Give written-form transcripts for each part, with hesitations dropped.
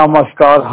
नमस्कार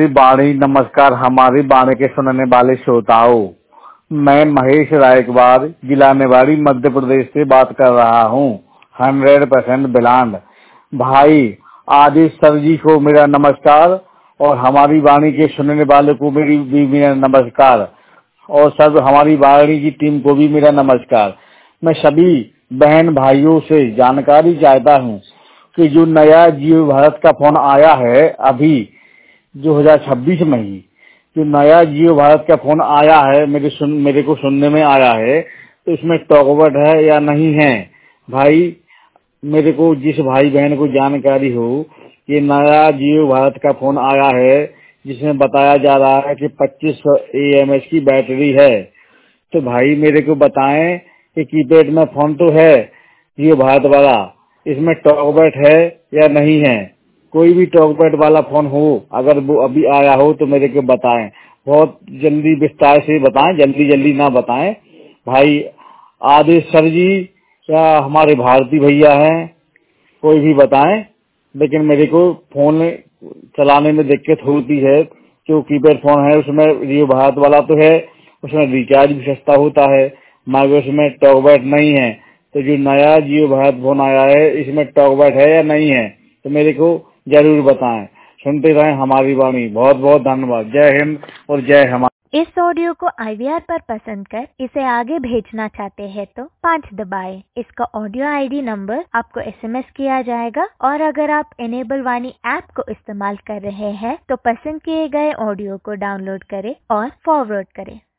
हमारी वाणी के सुनने वाले श्रोताओं। मैं महेश रायकवार जिला निवाड़ी मध्य प्रदेश से बात कर रहा हूँ। 100% बिलांड भाई आदित्य सर जी को मेरा नमस्कार और हमारी वाणी के सुनने वाले को मेरा नमस्कार और सब हमारी वाणी की टीम को भी मेरा नमस्कार। मैं सभी बहन भाइयों से जानकारी चाहता हूँ कि जो नया जियो भारत का फोन आया है अभी 2026 में ही जो नया जियो भारत का फोन आया है मेरे को सुनने में आया है, तो इसमें टॉकबट है या नहीं है। भाई मेरे को जिस भाई बहन को जानकारी हो ये नया जियो भारत का फोन आया है जिसमें बताया जा रहा है कि 2500 AMH की बैटरी है, तो भाई मेरे को बताएं कि कीपैड में फोन तो है जियो भारत वाला, इसमें टॉकबैट है या नहीं है। कोई भी टॉकबैट वाला फोन हो अगर वो अभी आया हो तो मेरे को बताएं, बहुत जल्दी विस्तार से बताएं, जल्दी ना बताएं। भाई आदेश सर जी या हमारे भारती भैया हैं, कोई भी बताएं, लेकिन मेरे को फोन चलाने में दिक्कत होती है। जो कीपैड फोन है उसमें जियो भारत वाला तो है, उसमें रिचार्ज भी सस्ता होता है, मगर उसमें टॉकबैट नहीं है। तो जो नया जियो भारत फोन आया है इसमें टॉकबैट है या नहीं है, तो मेरे को जरूर बताएं। सुनते रहें हमारी वाणी। बहुत बहुत धन्यवाद। जय हिंद और जय हमारी। इस ऑडियो को IVR पर पसंद कर इसे आगे भेजना चाहते हैं तो 5 दबाएं। इसका ऑडियो ID नंबर आपको SMS किया जाएगा और अगर आप इनेबल वाणी ऐप को इस्तेमाल कर रहे हैं तो पसंद किए गए ऑडियो को डाउनलोड करें और फॉरवर्ड करें।